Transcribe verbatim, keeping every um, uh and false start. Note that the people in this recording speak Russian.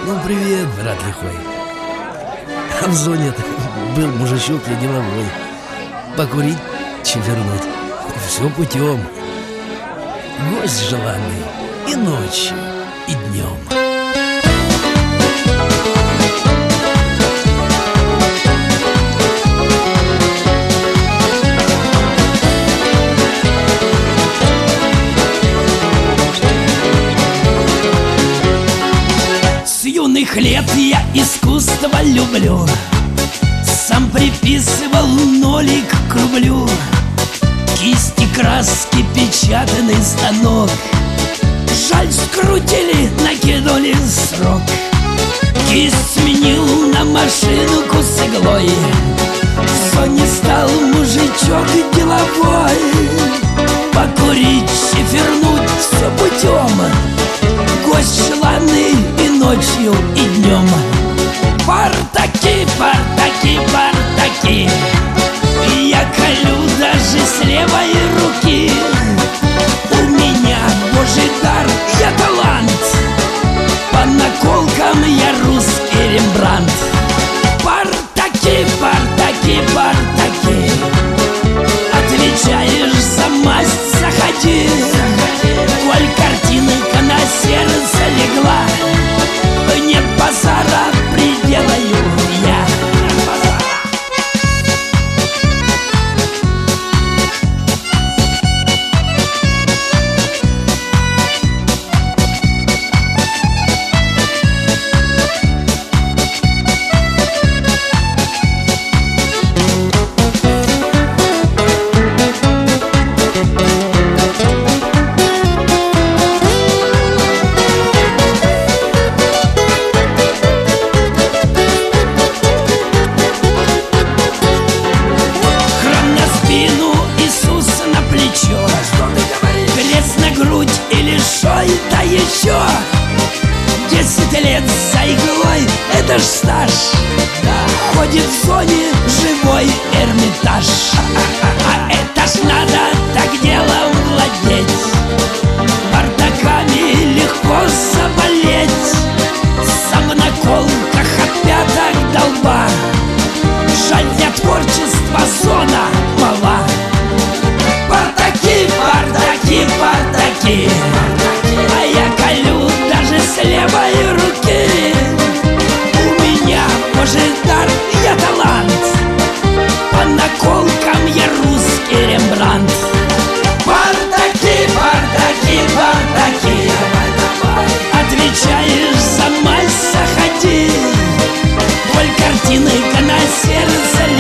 Ну, привет, брат лихой. А в зоне был мужичок я деловой. Покурить, чевернуть, все путем. Гость желанный и ночью, и днем. С юных лет я искусство люблю. Сам приписывал нолик к рублю. Кисти, краски, печатный станок. Жаль, скрутили, накинули срок. Кисть сменил на машинку с иглой. В зоне стал мужичок деловой. Покурить, чефернуть, все путем. Гость желанный и ночью, и днем. Партаки, партаки, партаки. Я колю даже с левой руки. У меня божий дар, я талант. По наколкам я русский Рембрандт. Партаки, партаки, партаки. Отвечаешь за масть, заходи. Коль картинка на сердце легла, нет базара, приделаю я. Крест на грудь или шо это еще? Десять лет за иглой, это ж стаж. Ходит в зоне живой Эрмитаж. А это ж надо так делом владеть. Бардаками легко заболеть. Сам на колках от пяток до лба. Жаль, для творчества зона мала. Бардаки, бардаки, бардаки. А я колю даже с левой руки. У меня божий дар, я талант. По наколкам я русский Рембрандт. Бардаки, бардаки, бардаки. Отвечаешь за масть, заходи. Коль картинка на сердце